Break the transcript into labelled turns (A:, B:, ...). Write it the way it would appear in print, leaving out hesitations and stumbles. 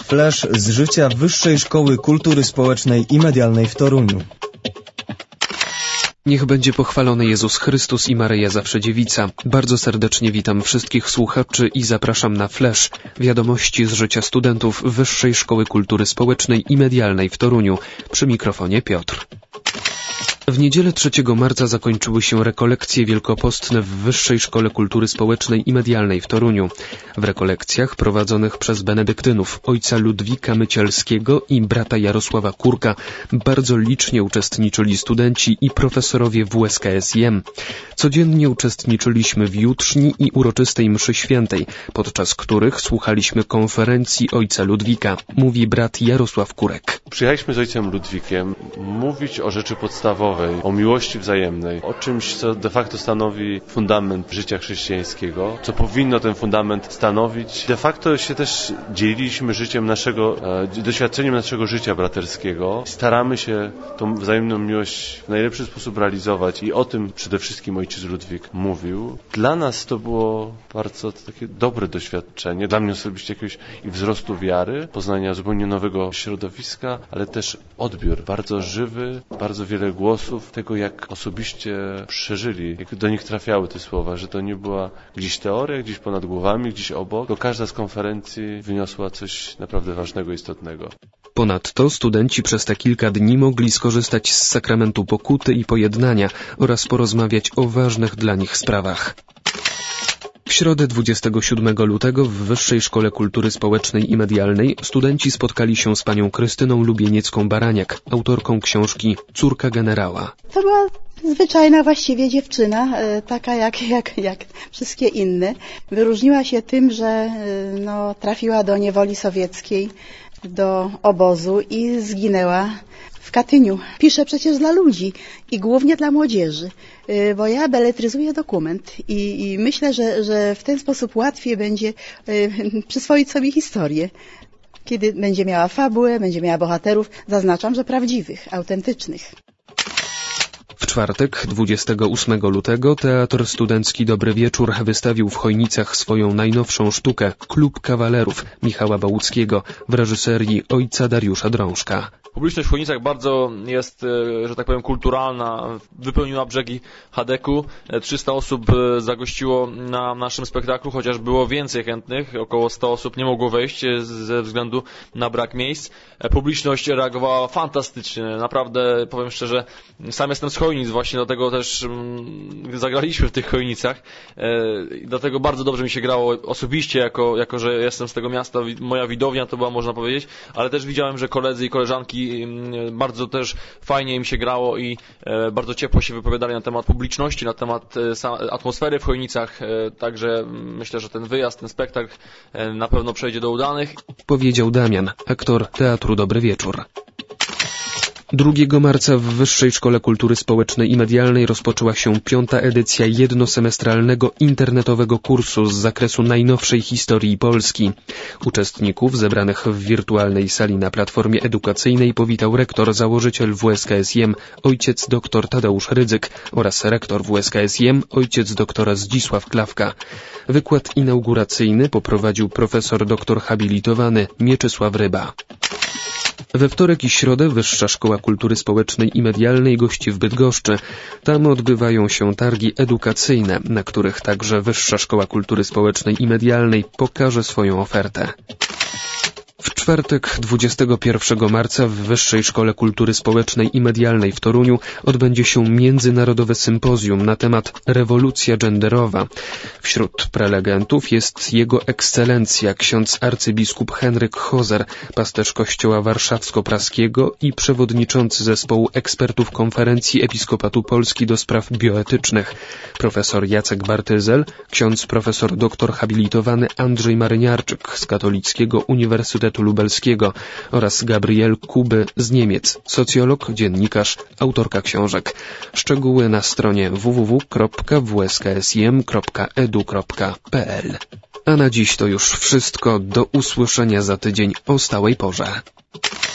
A: Flash z życia Wyższej Szkoły Kultury Społecznej i Medialnej w Toruniu.
B: Niech będzie pochwalony Jezus Chrystus i Maryja Zawsze Dziewica. Bardzo serdecznie witam wszystkich słuchaczy i zapraszam na Flash, wiadomości z życia studentów Wyższej Szkoły Kultury Społecznej i Medialnej w Toruniu. Przy mikrofonie Piotr. W niedzielę 3 marca zakończyły się rekolekcje wielkopostne w Wyższej Szkole Kultury Społecznej i Medialnej w Toruniu. W rekolekcjach prowadzonych przez benedyktynów ojca Ludwika Mycielskiego i brata Jarosława Kurka bardzo licznie uczestniczyli studenci i profesorowie WSKSIM. Codziennie uczestniczyliśmy w jutrzni i uroczystej mszy świętej, podczas których słuchaliśmy konferencji ojca Ludwika, mówi brat Jarosław Kurek.
C: Przyjechaliśmy z ojcem Ludwikiem mówić o rzeczy podstawowej, o miłości wzajemnej, o czymś, co de facto stanowi fundament życia chrześcijańskiego, co powinno ten fundament stanowić. De facto się też dzieliliśmy doświadczeniem naszego życia braterskiego. Staramy się tą wzajemną miłość w najlepszy sposób realizować i o tym przede wszystkim ojciec Ludwik mówił. Dla nas to było bardzo takie dobre doświadczenie, dla mnie osobiście jakiegoś i wzrostu wiary, poznania zupełnie nowego środowiska, ale też odbiór bardzo żywy, bardzo wiele głosów tego, jak osobiście przeżyli, jak do nich trafiały te słowa, że to nie była gdzieś teoria, gdzieś ponad głowami, gdzieś obok, tylko każda z konferencji wyniosła coś naprawdę ważnego, istotnego.
B: Ponadto studenci przez te kilka dni mogli skorzystać z sakramentu pokuty i pojednania oraz porozmawiać o ważnych dla nich sprawach. W środę 27 lutego w Wyższej Szkole Kultury Społecznej i Medialnej studenci spotkali się z panią Krystyną Lubieniecką-Baraniak, autorką książki Córka generała.
D: To była zwyczajna właściwie dziewczyna, taka jak wszystkie inne. Wyróżniła się tym, że trafiła do niewoli sowieckiej, do obozu i zginęła w Katyniu. Piszę przecież dla ludzi i głównie dla młodzieży, bo ja beletryzuję dokument i myślę, że w ten sposób łatwiej będzie przyswoić sobie historię. Kiedy będzie miała fabułę, będzie miała bohaterów, zaznaczam, że prawdziwych, autentycznych.
B: W czwartek, 28 lutego, Teatr Studencki Dobry Wieczór wystawił w Chojnicach swoją najnowszą sztukę Klub Kawalerów Michała Bałuckiego w reżyserii ojca Dariusza Drążka.
E: Publiczność w Chojnicach bardzo jest, że tak powiem, kulturalna, wypełniła brzegi Hadeku. 300 osób zagościło na naszym spektaklu, chociaż było więcej chętnych, około 100 osób nie mogło wejść ze względu na brak miejsc. Publiczność reagowała fantastycznie, naprawdę powiem szczerze, sam jestem z Chojnic, właśnie dlatego też zagraliśmy w tych Chojnicach. Dlatego bardzo dobrze mi się grało osobiście, jako że jestem z tego miasta, moja widownia to była, można powiedzieć, ale też widziałem, że koledzy i koleżanki bardzo też fajnie im się grało i bardzo ciepło się wypowiadali na temat publiczności, na temat atmosfery w Chojnicach, także myślę, że ten wyjazd, ten spektakl na pewno przejdzie do udanych.
B: Powiedział Damian, aktor Teatru Dobry Wieczór. 2 marca w Wyższej Szkole Kultury Społecznej i Medialnej rozpoczęła się 5. edycja jednosemestralnego internetowego kursu z zakresu najnowszej historii Polski. Uczestników zebranych w wirtualnej sali na platformie edukacyjnej powitał rektor, założyciel WSKSIM, ojciec dr Tadeusz Rydzyk oraz rektor WSKSIM, ojciec dr Zdzisław Klawka. Wykład inauguracyjny poprowadził profesor doktor habilitowany Mieczysław Ryba. We wtorek i środę Wyższa Szkoła Kultury Społecznej i Medialnej gości w Bydgoszczy. Tam odbywają się targi edukacyjne, na których także Wyższa Szkoła Kultury Społecznej i Medialnej pokaże swoją ofertę. W czwartek 21 marca w Wyższej Szkole Kultury Społecznej i Medialnej w Toruniu odbędzie się międzynarodowe sympozjum na temat rewolucja genderowa. Wśród prelegentów jest Jego Ekscelencja ksiądz arcybiskup Henryk Hozer, pasterz Kościoła Warszawsko-Praskiego i przewodniczący zespołu ekspertów Konferencji Episkopatu Polski do spraw bioetycznych, profesor Jacek Bartyzel, ksiądz profesor doktor habilitowany Andrzej Maryniarczyk z Katolickiego Uniwersytetu Lubelskiego oraz Gabriel Kuby z Niemiec, socjolog, dziennikarz, autorka książek. Szczegóły na stronie www.wsksim.edu.pl. A na dziś to już wszystko. Do usłyszenia za tydzień o stałej porze.